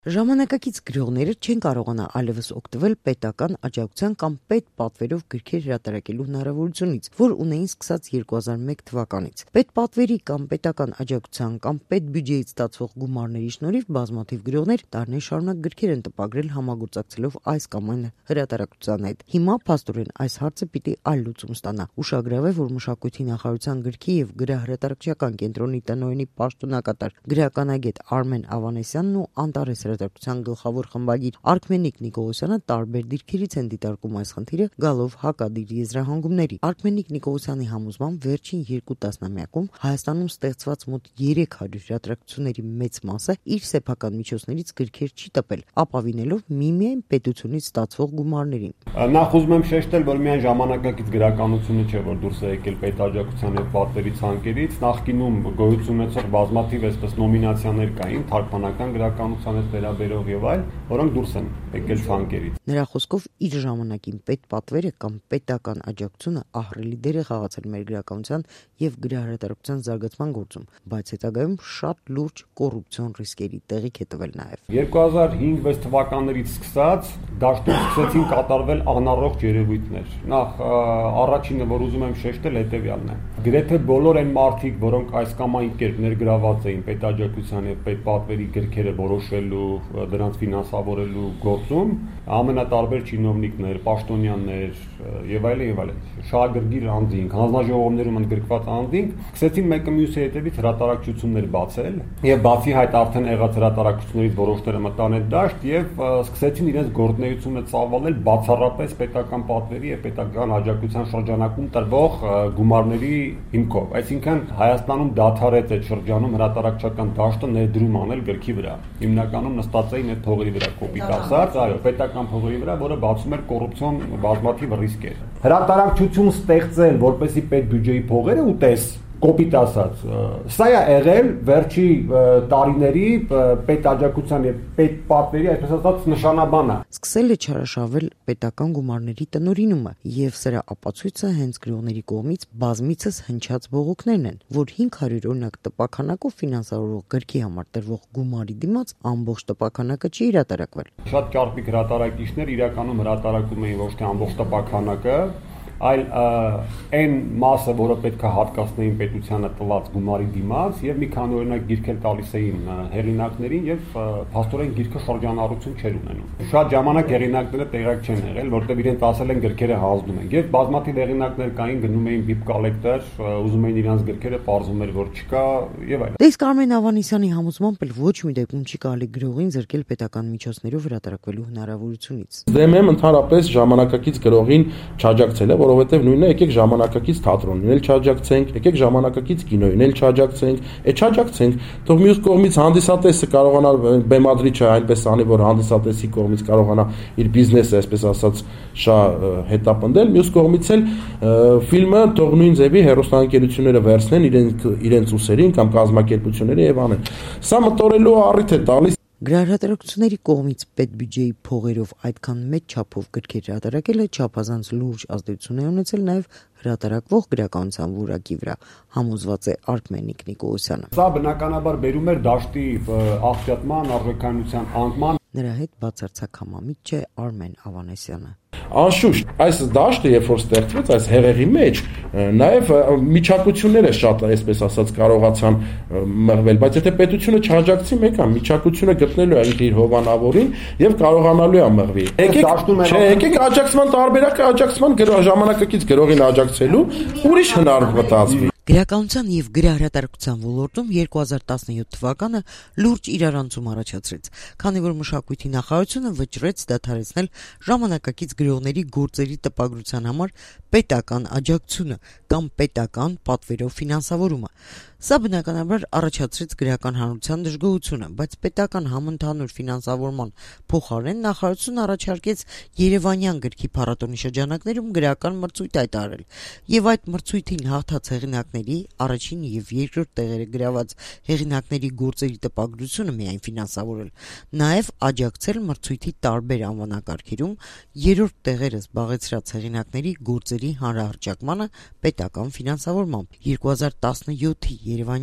Ժամանակակից գրողները չեն կարողանա այլևս օգտվել պետական աջակցության կամ պետ պատվերով գրքեր հրատարակելու հնարավորությունից, որ ունեին սկսած 2001 թվականից։ Պետ պատվերի կամ պետական աջակցության կամ պետ բյուջեից ստացվող գումարների շնորհիվ բազմաթիվ գրողներ տարիներ շարունակ գրքեր են տպագրել համագործակցելով այս կամ այն հրատարակության հետ։ Հիմա փաստորեն այս հարցը պիտի այլ լուծում ստանա։ Ուշագրավ է, որ Մշակույթի նախարարության գրքի եւ գրահրատարակչական կենտրոնի տնօրենի պաշտոնակատար գրականագետ Արմեն Ավանեսյանն ու Անտարես հրատարակության գլխավոր խմբագիր Արքմենիկ Նիկողոսյանը տարբեր դիրքերից են դիտարկում այս խնդիրը, գալով հակադիր եզրահանգումների։ Արքմենիկ Նիկողոսյանի համոզմամբ վերջին 2 տասնամյակում Հայաստանում ստեղծված մոտ 300 հրատարակությունների մեծ մասը իր սեփական միջոցներից գրքեր չի տպել, ապավինելով միմիայն պետությունից ստացվող գումարներին։ Նախ ուզում եմ շեշտել, որ միայն ժամանակակից գրականությունը չէ, որ դուրս է եկել պետաջակցության եւ պատվերի ցանկերից, նախկինում գոյություն ունեցող բազմաթիվ այսպես նոմինացիաներ կային, թարգմանական գրականության հետ վերաբերող եւ այլ, որոնք դուրս են եկել ցանկերից։ Նրա խոսքով իր ժամանակին պետ պատվերը կամ պետական աջակցությունը ահռելի դեր է խաղացել մեր գրականության եւ գրահրատարակության զարգացման գործում, բայց հետագայում շատ լուրջ կոռուպցիոն ռիսկերի տեղիք է տվել նաեւ։ 2005-6 թվականներից սկսած դաշտում սկսեցին կատարվել անառողջ երևույթներ։ Նախ առաջինը, որ ուզում եմ շեշտել, հետեւյալն է։ Գրեթե բոլոր այն մարդիկ, որոնք այս կամ այն կերպ ներգրաված էին պետաջակցության եւ պետ պատվերի գրքերը որոշելու, դրանց ֆինանսավորելու գործում, ամենատարբեր չինովնիկներ, պաշտոնյաներ եւ այլն, շահագրգիռ անձինք, հանձնաժողովներում ընդգրկված անձինք սկսեցին մեկը մյուսի հետևից հրատարակչություններ բացել եւ բացի այդ արդեն եղած հրատարակություններից որոշները մտան այդ դաշտ եւ սկսեցին իրենց գործունեությունը ծավալել բացառապես պետական պատվերի եւ պետական աջակցության շրջանակում տրվող գումարների հիմքով։ Այսինքն Հայաստանում դադարեց այդ շրջանում հրատարակչական դաշտը ներդրում անել գրքի վրա։ Հիմնականում նստած էին այդ փողերի վրա, կոպիտ ասած, պետական փողերի վրա, որը բացում էր կոռուպցիոն բազմաթիվ ռիսկեր։ Հրատարակչություն ստեղծել, որպեսզի պետ բյուջեի փողերը ուտես, կոպիտ ասած, սա է եղել վերջի տարիների պետ աջակցության եւ պետ պատվերի, այսպես ասած, նշանաբանը։ Սկսել է չարաշահվել պետական գումարների տնօրինումը եւ սրա ապացույցը հենց գրողների կողմից բազմիցս հնչած բողոքներն են, որ 500 օրինակ տպաքանակով ֆինանսավորող գրքի համար տրվող գումարի դիմաց ամբողջ տպաքանակը չի հրատարակվել։ Շատ ճարպիկ հրատարակիչներ իրականում հրատարակում էին ոչ թե ամբողջ տպաքանակը, այլ այն մասը, որը պետք է հատկացնեին պետությանը տված գումարի դիմաց եւ մի քանի օրինակ գիրքեր տալիս էին հեղինակներին եւ փաստորեն գիրքը շրջանառություն չէր ունենում։ Շատ ժամանակ հեղինակները տեղյակ չեն եղել, որտեղ իրենց ասել են գրքերը հանձնում են։ Եվ բազմաթիվ հեղինակներ կային, գնում էին բիպ կոլեկտոր, ուզում էին իրենց գրքերը, պարզում էր, որ չկա եւ այլն։ Իսկ Արմեն Ավանեսյանի համոզմամբ էլ ոչ մի դեպքում չի կարելի գրողին զրկել պետական միջոցներով հրատարակվելու հնարավորությունից։ Դեմ եմ ընդհանրապես ժամանակակից գրողին չաջակցելը, որովհետև նույնն է, եկեք ժամանակակից թատրոնին էլ չաջակցենք, եկեք ժամանակակից կինոյին էլ չաջակցենք, չաջակցենք, թող մյուս կողմից հանդիսատեսը կարողանա բեմադրիչը այնպես անի, որ հանդիսատեսի կողմից կարողանա իր բիզնեսը, այսպես ասած, շատ հետապնդել, մյուս կողմից էլ ֆիլմը թող նույն ձևի հեռուստաընկերությունները վերցնեն իրենց ուսերին կամ կազմակերպությունները եւ անեն։ Սա մտորելու առիթ է տալիս։ Գրահրատարակությունների կողմից պետ բյուջեի փողերով այդքան մեծ չափով գրքեր հրատարակելը չափազանց լուրջ ազդեցություն է ունեցել նաև հրատարակվող գրականության որակի վրա, համոզված է Արքմենիկ Նիկողոսյանը։ Սա բնականաբար բերում էր դաշտի աղճատման, արժեքանության անկման։ Նրա հետ բացարձակ համամիտ չէ Արմեն Ավանեսյանը։ Անշուշտ, այս դաշտը, երբ որ ստեղծվեց այս հեղեղի մեջ, նաև միջակությունները շատ, այսպես ասած, կարողացան մղվել, բայց եթե պետությունը չաջակցի մեկան, միջակությունը գտնելու է իր հովանավորին եւ կարողանալու է մղվի։ Եկեք աջակցման տարբերակը աջակցման ժամանակակից գրողին աջակցելու ուրիշ հնար մտածվի։ Գրականության եւ գրահրատարակության ոլորտում 2017 թվականը լուրջ իրարանցում առաջացրեց, քանի որ Մշակույթի նախարարությունը վճռեց դադարեցնել ժամանակակից գրողների գործերի տպագրության համար պետական աջակցությունը կամ պետական պատվերով ֆինանսավորումը։ Սա բնականաբար առաջացրեց գրական հանրության դժգոհությունը, բայց պետական համընդհանուր ֆինանսավորման փոխարեն նախարարությունը առաջարկեց Երևանյան գրքի փառատոնի շրջանակներում գրական մրցույթ հայտարարել եւ այդ մրցույթին հաղթած հեղինակների առաջին եւ երկրորդ տեղերը գրաված հեղինակների գործերի տպագրությունը միայն ֆինանսավորել, նաեւ աջակցել մրցույթի տարբեր անվանակարգերում երրորդ տեղերը զբաղեցրած հեղինակների գործերի հանրահռչակմանը պետական ֆինանսավորմամբ 2017-ի Երևանյան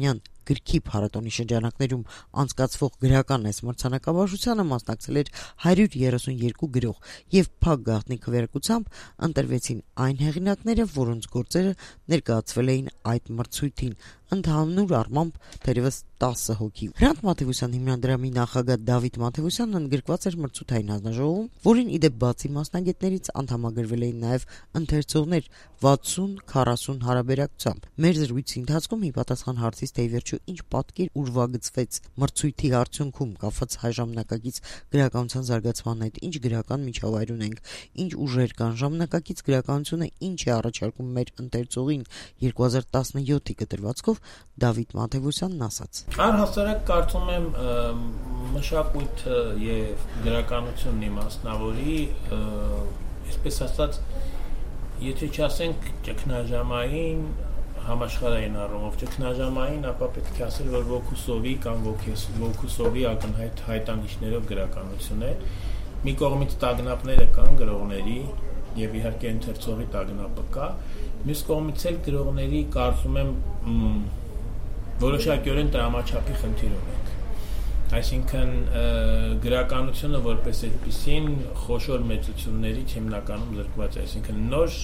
գրքի փառատոնի շրջանակներում անցկացվող գրական այս մրցանակաբաշխությանը մասնակցել էր 132 գրող եւ փակ գաղտնի քվեարկությամբ ընտրվեցին այն հեղինակները, որոնց գործերը ներկայացվել էին այդ մրցույթին, ընդհանուր առմամբ թերևս 10 հոգի։ Հրանտ Մաթեւոսյան հիմնադրամի նախագահ Դավիթ Մաթեւոսյանն ընդգրկված էր մրցութային հանձնաժողովում, որին ի դեպ բացի մասնագետներից անդամագրվել էին նաև ընթերցողներ 60-40 հարաբերակցությամբ։ Մեր զրույցի ընթացքում ի պատասխան հարցից, թե ի վերջո ինչ պատկեր ուրվագծվեց մրցույթի արդյունքում կապված հայ ժամանակակից գրականության զարգացման հետ, ինչ գրական միջավայր ունենք, ինչ ուժեր կան, ժամանակակից գրականությունը ինչ է առաջարկում մեր ընթերցողին 2017-ի կտրվածքով, Դավիթ Մաթեւոսյանն ասաց. Առհասարակ կարծում եմ մշակույթը եւ գրականությունն իմաստնավորի, այսպես ասած, եթե չասենք ճգնաժամային, համաշխարհային առումով ճգնաժամային, ապա պետք է ասել, որ ոգուսովի կամ ոգուսովի ակնհայտ հայտանիշներով գրականություն է։ Մի կողմից տագնապները կան գրողների եւ իհարկե ընթերցողի տագնապը կա, մյուս կողմից էլ գրողների կարծում եմ որոշակիորեն տրամաչափի խնդիր ունենք։ Այսինքն գրականությունը որպես այդպիսին խոշոր մեծություններից հիմնականում զրկված է, այսինքն նոր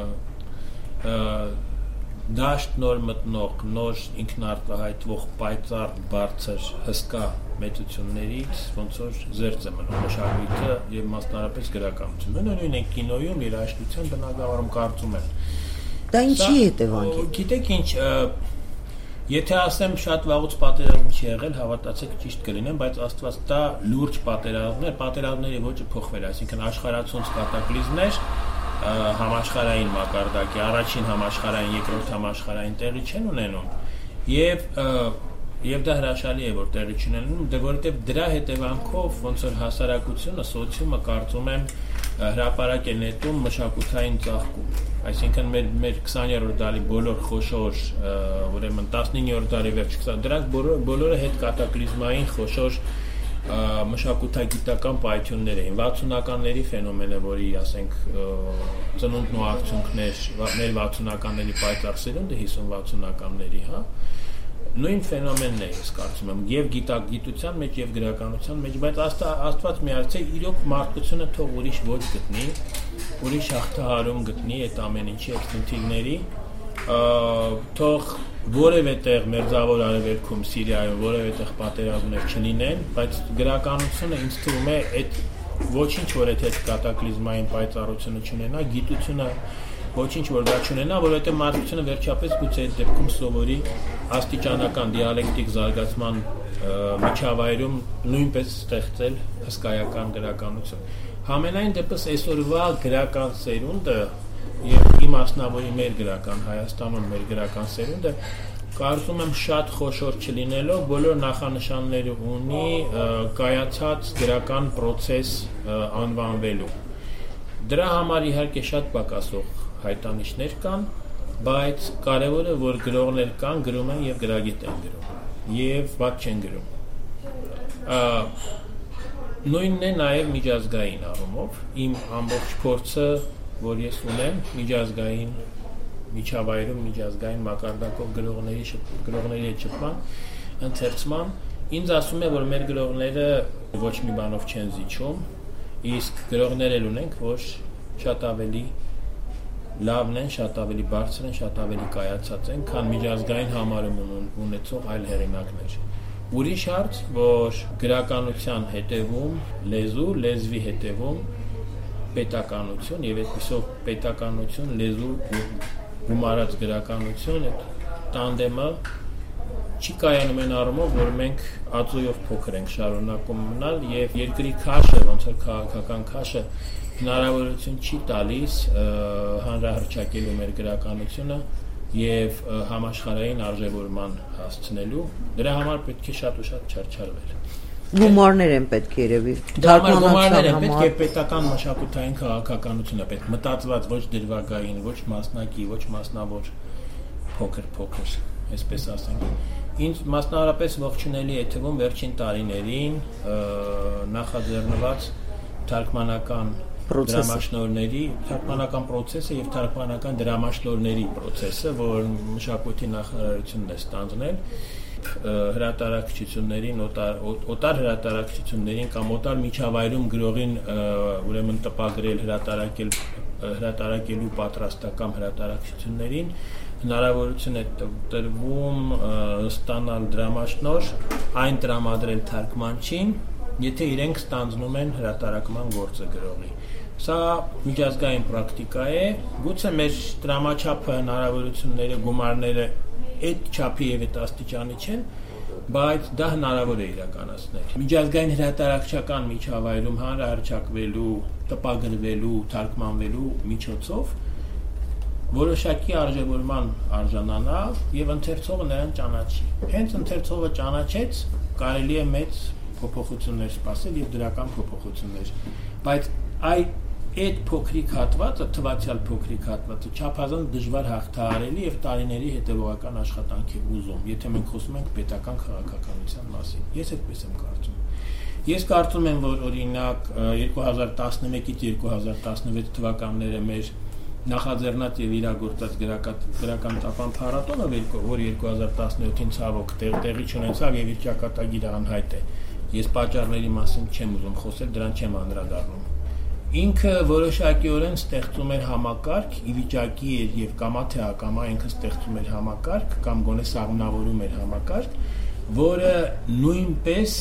դաշտ, նոր մտնող, նոր ինքնարտահայտվող պայծառ, բարձր, հսկա մեծություններից ոնց որ զերծ է մնում մշակույթը եւ մասնարարպես գրականությունը։ Նույնն է կինոյում, երաժշտության բնագավառում կարծում եմ։ Դա ինչի հետևանք է։ Գիտեք ինչ, եթե ասեմ շատ վաղուց պատերազմ չի եղել, հավատացեք ճիշտ կլինեմ, բայց Աստված տա լուրջ պատերազմների ոճը փոխվել, այսինքն աշխարհացունց կատակլիզմներ համաշխարհային մակարդակի, առաջին համաշխարհային, երկրորդ համաշխարհային տեղի չեն ունենում եւ դա հրաշալի է, որ տեղի չունենում, որովհետեւ դրա հետևանքով ոնց որ հասարակությունը, սոցիումը կարծում եմ հրապարակ է նետում մշակութային ծաղկում։ Այսինքն մեր 20-րդ դարի բոլոր խոշոր, ուրեմն 19-րդ դարի վերջ 20, դրանք բոլորը հետ կատակլիզմային խոշոր մշակութագիտական պայթյուններ էին։ 60-ականների ֆենոմենը, որի ասենք ծնունդն ու արդյունքներ, մեր 60-ականների պայծառ սերունդը 50-60-ականների, հա, նույն ֆենոմենն է, ես կարծում եմ, եւ գիտության մեջ եւ գրականության մեջ, բայց Աստված միացե իրոք մարդկությունը թող ուրիշ ոճ գտնի, ուրիշ հաղթահարում գտնի այդ ամեն ինչի այդ խնդիրների, թող որևէ տեղ մերձավոր արևելքում, Սիրիայում որևէ տեղ պատերազմներ չլինեն, բայց գրականությունը ինձ թվում է այդ ոչինչ, որ այդ կատակլիզմային պայծառությունը չունենա, գիտությունը ոչինչ որ դա չունենա, որովհետև մարդկությունը վերջապես գուցե այդ դեպքում սովորի աստիճանական դիալեկտիկ զարգացման միջավայրում նույնպես ստեղծել հսկայական գրականություն։ Համենայն դեպս այսօրվա գրական սերունդը եւ իմաստնավորի մեր գրական Հայաստանում մեր գրական սերունդը կարծում եմ շատ խոշոր չլինելով բոլոր նախանշանները ունի կայացած գրական process անվանվելու։ Դրա համար իհարկե շատ պակասող հայտանիշներ կան, բայց կարևորը որ գրողներ կան, գրում են եւ գրագետ են գրում եւ ված չեն գրում։ Նույնն է նաեւ միջազգային առումով, իմ ամբողջ փորձը, որ ես ունեմ միջազգային միջավայրում, միջազգային մակարդակով գրողների հետ շփման, ընթերցման, ինձ ասում է, որ մեր գրողները ոչ մի բանով չեն զիջում, իսկ գրողներ էլ ունենք, որ շատ ավելի լավն են, շատ ավելի բարձր են, շատ ավելի կայացած են, քան միջազգային համարում ունեցող այլ հեղինակներ։ Ուրիշ հարց, որ գրականության հետևում լեզու, լեզվի հետևում պետականություն եւ այդպիսով պետականություն, լեզու գումարած գրականություն, այդ տանդեմը չի կայանում այն առումով, որ մենք ածույով փոքր ենք շարունակում մնալ եւ երկրի քաշը, ոնց որ քաղաքական քաշը հնարավորություն չի տալիս հանրահռչակելու մեր գրականությունը եւ համաշխարհային արժեվորման հասցնելու։ Դրա համար պետք է շատ ու շատ չարչարվել։ Գումարներ են պետք երևի։ Գումարներ են պետք է պետական մշակութային քաղաքականությունը պետք մտածված ոչ դրվագային, ոչ մասնակի, ոչ մասնավոր փոքր, այսպես ասենք։ Ինձ մասնավորապես ողջունելի է թվում վերջին տարիներին նախաձեռնված թարգմանական դրամաշնորհների թարգմանական process-ը եւ թարգմանական դրամաշնորհների process-ը, որ մշակույթի նախարարությունն է ստանձնել, երբ հրատարակչություններին, օտար հրատարակչություններին կամ օտար միջավայրում գրողին ուրեմն տպագրել, հրատարակելու պատրաստական հրատարակչություններին հնարավորություն է տրվում ստանալ դրամաշնոր, այն տրամադրել թարգմանչին, եթե իրենք ստանձնում են հրատարակման գործը գրողի։ Սա միջազգային պրակտիկա է, գուցե մեր դրամաչափը, հնարավորությունները, գումարները այդ չափի եւ այդ աստիճանի չեն, բայց դա հնարավոր է իրականացնել։ Միջազգային հրատարակչական միջավայրում հանրահռչակվելու, տպագրվելու, թարգմանվելու միջոցով որոշակի արժևորման արժանանա եւ ընթերցողը նրան ճանաչի։ Հենց ընթերցողը ճանաչեց, կարելի է մեծ փոփոխություններ սպասել եւ դրական փոփոխություններ։ Բայց այդ փոքրիկ հատվածը, թվացial փոքրիկ հատվածը չափազանց դժվար հաղթահարելի եւ տարիների հետեւողական աշխատանք է ուզում, եթե մենք խոսում ենք պետական քաղաքականության մասին։ Ես այդպես եմ կարծում։ Ես կարծում եմ, որ օրինակ 2011-ից 2016 թվականները մեր նախաձեռնած եւ իրագործած գրական տապան փառատոնը, որ 2017-ին ցավոք տեղի չունեցավ եւ իր ճակատագիրը անհայտ է։ Ես պատճառների մասին չեմ ուզում խոսել, դրան չեմ անդրադառնում։ Ինքը որոշակիորեն ստեղծում էր համակարգ, ի վիճակի էր եւ կամա թե ակամա ինքը ստեղծում էր համակարգ կամ գոնե սաղմնավորում էր համակարգ, որը նույնպես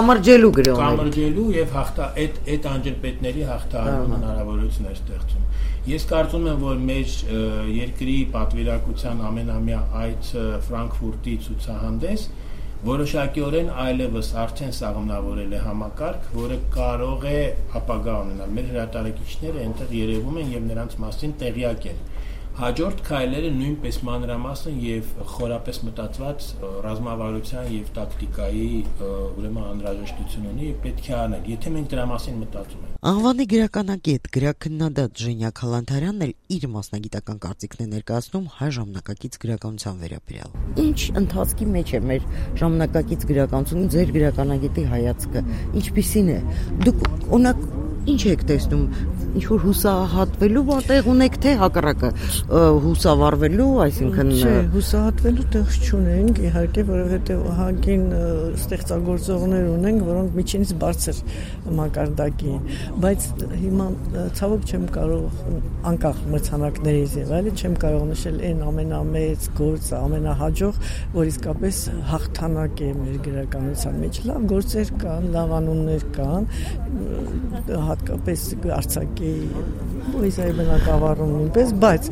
կամրջելու եւ այդ անջրպետների հաղթահարման հնարավորություն էր ստեղծում։ Ես կարծում եմ, որ մեր երկրի պատվիրակության ամենամյա այդ Ֆրանկֆուրտի ցուցահանդես որոշակիորեն այլևս արդեն սաղմնավորել է համակարգ, որը կարող է ապագա ունենալ։ Մեր հրատարակիչները այնտեղ երևում են եւ նրանց մասին տեղյակ են։ Հաջորդ քայլերը նույնպես մանրամասն եւ խորապես մտածված ռազմավարության եւ տակտիկայի ուրեմն անհրաժեշտություն ունի եւ պետք է անել, եթե մենք դրա մասին մտածում ենք։ Անվանի գրականագետ, գրաքննադատ Ժենյա Քալանթարյանն էլ իր մասնագիտական կարծիքն է ներկայացնում հայ ժամանակակից գրականության վերաբերյալ։ Ինչ ընթացքի մեջ է մեր ժամանակակից գրականությունը, ձեր գրականագետի հայացքը, ինչպիսին է։ Դուք օրինակ ինչ եք տեսնում, ինչ որ հուսահատվելու տեղ ունեք, թե հակառակը հուսավառվելու, այսինքն չէ, հուսահատվելու տեղ չունենք, իհարկե, որովհետև ահագին ստեղծագործողներ ունենք, որոնք միջինից բարձր մակարդակի են, բայց հիմա ցավոք չեմ կարող անկախ մրցանակներից եւ այլն չեմ կարող նշել այն ամենամեծ գործը, ամենահաջող, որ իսկապես հաղթանակ է մեր գրականության մեջ։ Լավ գործեր կան, լավ անուններ կան, հատկապես արձակի պոեզիայի բնակավարում նույնպես, բայց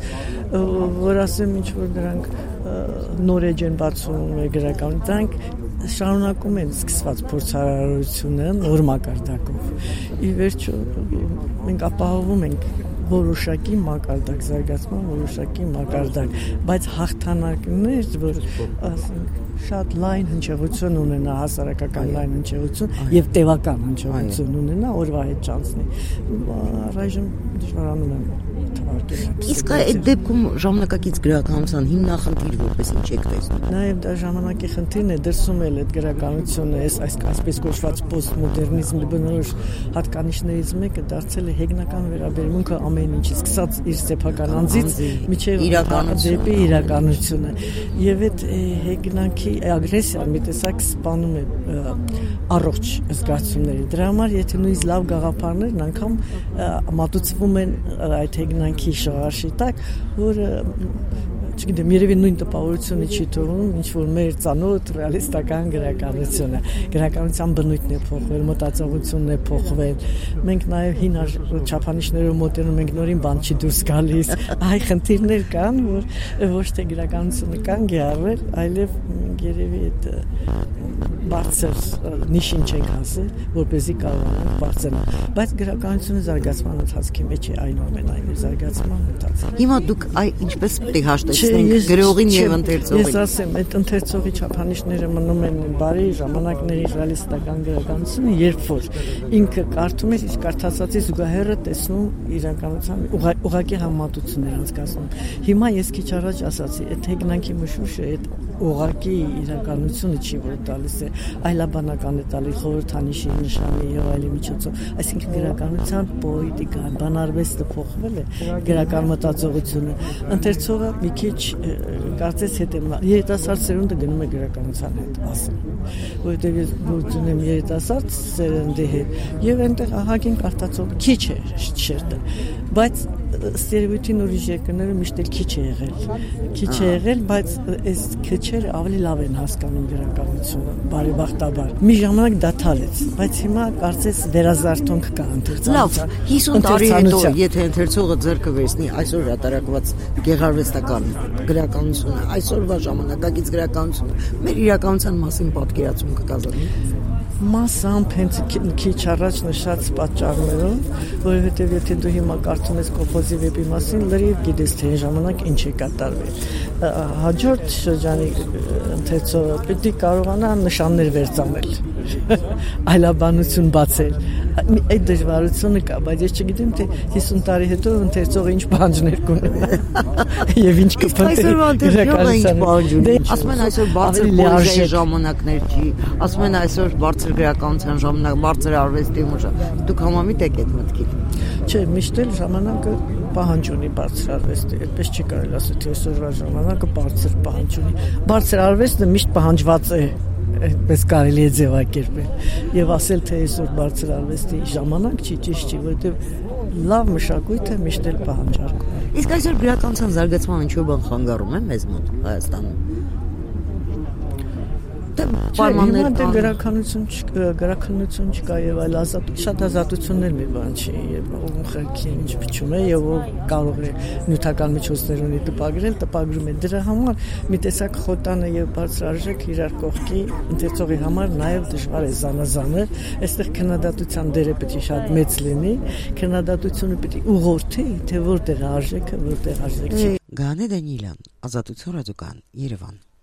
որ ասեմ ինչ որ դրանք նոր էջ են բացում մեր գրական, դրանք շարունակում են սկսված փորձարարությունը նոր մակարդակով։ Ի վերջո մենք ապահովում ենք որոշակի մակարդակ զարգացման, որոշակի մակարդակ, բայց հաղթանակներ, որ ասենք շատ լայն հնչեղություն ունենա, հասարակական լայն հնչեղություն եւ տևական հնչեղություն ունենա, օրվա հետ չանցնի։ Առայժմ դժվարանում եմ թվարկել։ Իսկ այդ դեպքում ժամանակակից գրականության հիմնախնդիր որպես ինչ եք տեսնում։ Նաեւ դա ժամանակի խնդիրն է, դրսում էլ այդ գրականությունը, այսպես կոչված պոստմոդեռնիզմի բնորոշ հատկանիշներից մեկը դարձել է հեգնական վերաբերմունքը ամեն ինչից, սկսած իր սեփական անձից մինչև դեպի իրականությունը։ Եվ այդ հեգնանքի ագրեսիան մի տեսակ սպանում է առողջ զգացումները։ Դրա համար եթե նույնիսկ լավ գաղափարներն անգամ մատուցվում են այդ հեգնանքի շղարշի տակ, որը չգիտեմ, երևի նույն տպավորությունը չի թողնում, ինչ որ մեր ծանոթ ռեալիստական գրականությունը։ Գրականության բնույթն է փոխվել, մտածողությունն է փոխվել։ Մենք նաև հին չափանիշներով մոտենում ենք, նորին բան չի դուրս գալիս։ Այ խնդիրներ կան, որ ոչ թե գրականությունը կանգ է առել, այլև երևի այդ բարձր նիշին չենք հասել, որպեսզի կարողանանք բարձրանալ։ Բայց գրականությունը զարգացման ընթացքի մեջ է, այնուամենայնիվ զարգացման ընթացքում։ Հիմա դուք ինչպես պետք է հաշտեցնենք գրողին եւ ընթերցողին։ Ես ասեմ, այդ ընթերցողի չափանիշները մնում են բարի ժամանակների ռեալիստական գրականությունը, երբ որ ինքը կարդում է, իսկ կարդացածի զուգահեռը տեսնում իրականության ուղղակի համեմատություններ անցկացնում։ Հիմա ես քիչ առաջ ասացի, այդ հեգնանքի մշուշը, այդ ուղղակի իրականությունը չի որ տալիս է, այլաբանական է տալիս խորհրդանիշի նշանի եւ այլի միջոցով, այսինքն գրականության պոետիկան, բանարվեստը փոխվել է, գրական մտածողությունը, ընթերցողը մի քիչ կարծես երիտասարդ սերունդը գնում է գրականության հետ ասել, որովհետեւ ես գործ ունեմ երիտասարդ սերնդի հետ եւ այնտեղ ահագին կարդացող քիչ է շերտը, բայց ստերեոտիպին ուրիշ երկրները միշտ էլ քիչ է եղել, բայց այս քիչերը ավելի լավ են հասկանում գրականությունը, բարեբախտաբար։ Մի ժամանակ դադարեց, բայց հիմա կարծես վերազարթոնք կա ընթերցանության։ Լավ, 50 տարի հետո, եթե ընթերցողը ձեռքը վերցնի այսօր հրատարակված գեղարվեստական գրականությունը, այսօրվա ժամանակակից գրականությունը, մեր իրականության մասին պատկերացում կկազմի։ Մասամբ հենց քիչ առաջ նշած պատճառներով, որովհետև եթե դու հիմա կարդում ես Կոփոզի վեպի մասին, լրիվ գիտես թե այն ժամանակ ինչ է կատարվել։ Հաջորդ շրջանի ընթերցողը պետք է կարողանա նշաններ վերծանել, այլաբանություն բացել։ Այդ դժվարությունը կա, բայց ես չգիտեմ թե 50 տարի հետո ընթերցողը ինչ պահանջներ կունենա եւ ինչ կփնտրի։ Ասում են այսօր բարձր պոեզիայի ժամանակներ չի, ասում են այսօր բարձր գրականության ժամանակ, բարձր արվեստի ուժ։ Դուք համամիտ եք այդ մտքին։ Չէ, միշտ էլ ժամանակը պահանջ ունի բարձր արվեստի, այդպես չի կարելի ասել թե այսօրվա ժամանակը բարձր պահանջ ունի։ Բարձր արվեստը միշտ պահանջված է, այդպես կարելի է ձևակերպել եւ ասել թե այսօր բարձր արվեստի ժամանակ չի, ճիշտ չի, որովհետեւ լավ մշակույթը միշտ էլ պահանջարկում է։ Իսկ այսօր գրականության զարգացման ինչ-որ բան խանգարում է մեզ մոտ Հայաստանում։ Հիմա դե գրականություն չկա եւ այլ շատ ազատություններ մի բան չի եւ ում խելքի ինչ փչում է եւ ով կարող է նյութական միջոցներ ունի տպագրում է դրա համար մի տեսակ խոտանը եւ բարձրարժեք իրար կողքի ընթերցողի համար նաեւ դժվար է զանազանել այստեղ քննադատության դերը պետք է շատ մեծ լինի քննադատությունը պետք է ուղղորդի թե որտեղ արժեքը որտեղ արժեք չի Գանե Դանիելյան Ազատություն ռադիոկան Երևան